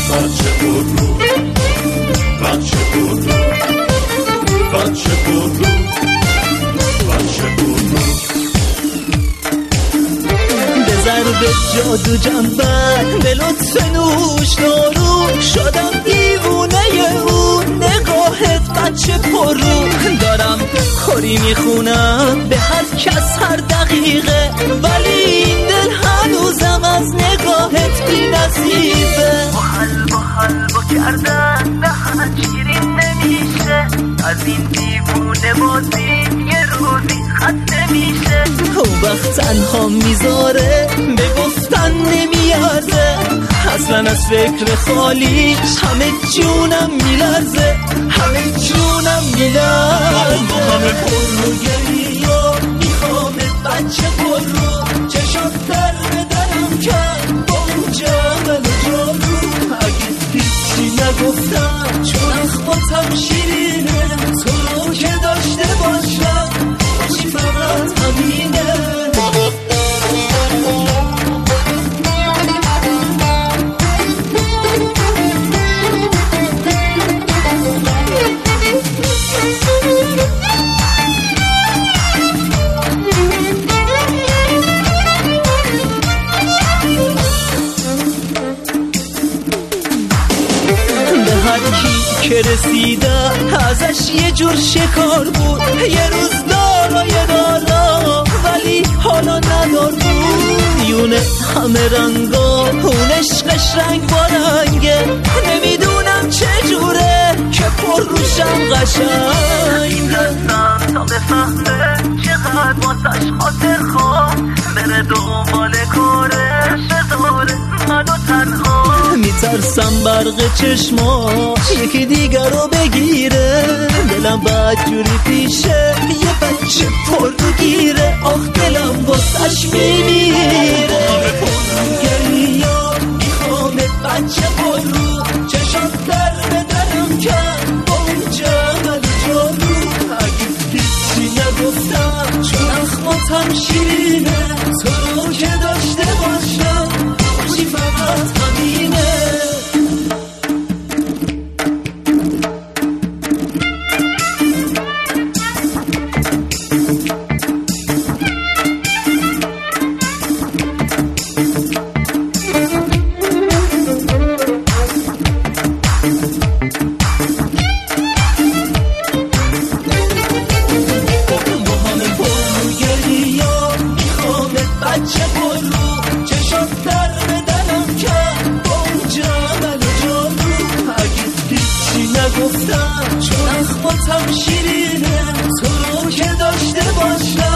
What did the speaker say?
بچه پررو بچه پررو بچه پررو بچه پررو به ضرب جادو جنبن به لطف نوش نارو شدم دیوونه اون نگاهت بچه پررو دارم خوری میخونم به هر کس هر دقیقه ولی این دل هنوزم از نگاهت بی نصیبه با کردن نه شیرین نمیشه از این دیوونه بازی یه روزی خط نمیشه اون وقت تنها میذاره به گفتن نمیارزه اصلا از فکر خالی همه جونم میلرزه همه جونم میلرزه همه پررو گریا میخوامت بچه پررو چشات در بدرم کرد با اون جمل جارو اگه هیچی نگفتم چون اخباتم شیرینه تو رو که داشته باشم باشی فقط همینه که رسیده ازش یه جور شکار بود یه روز دارا ولی حالا ندار بود یونه همه رنگا اون عشقش رنگ با رنگه نمیدونم چجوره که پر روشم قشنگه دستم تا بفهمه چقدر واسش خاطر خواه بره دنبال کارش بذاره منو تنها میترسم برق چشماش یکی دیگر رو بگیره دلم بدجوری پیشه یه بچه پر رو گیره آخ دلم واسش میمیره همه پر رو گریا میخوامت بچه پر رو چشات در بدرم کرد با اون جمل جارو اگه هیچی نگفتم چون اخماتم شیرینه تو رو که داشته باشم باشی فقط همینه بچه پررو چشات در بدنم کرد با اون جمل جارو اگه هیچی نگفتم چون اخماتم شیرینه تو رو که داشته باشم